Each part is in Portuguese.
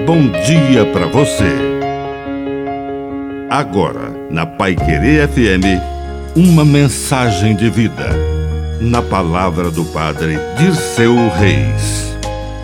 bom dia para você. Agora, na Paiquerê FM, uma mensagem de vida. Na palavra do Padre Dirceu Reis.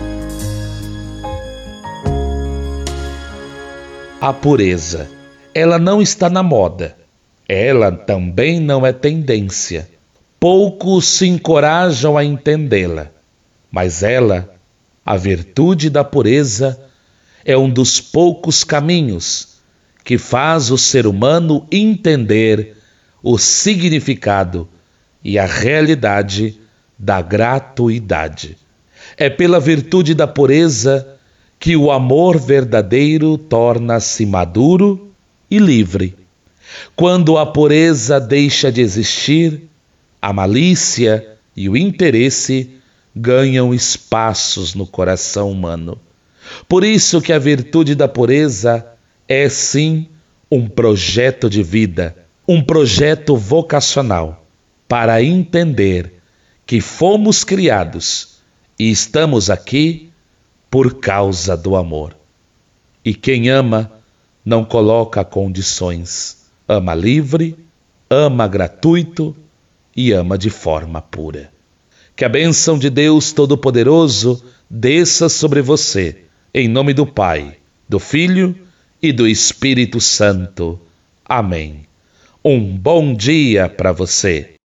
A pureza, ela não está na moda. Ela também não é tendência. Poucos se encorajam a entendê-la. Mas ela, a virtude da pureza, é um dos poucos caminhos que faz o ser humano entender o significado e a realidade da gratuidade. É pela virtude da pureza que o amor verdadeiro torna-se maduro e livre. Quando a pureza deixa de existir, a malícia e o interesse ganham espaços no coração humano. Por isso que a virtude da pureza é sim um projeto de vida, um projeto vocacional, para entender que fomos criados e estamos aqui por causa do amor. E quem ama não coloca condições, ama livre, ama gratuito e ama de forma pura. Que a bênção de Deus Todo-Poderoso desça sobre você, em nome do Pai, do Filho e do Espírito Santo. Amém. Um bom dia para você.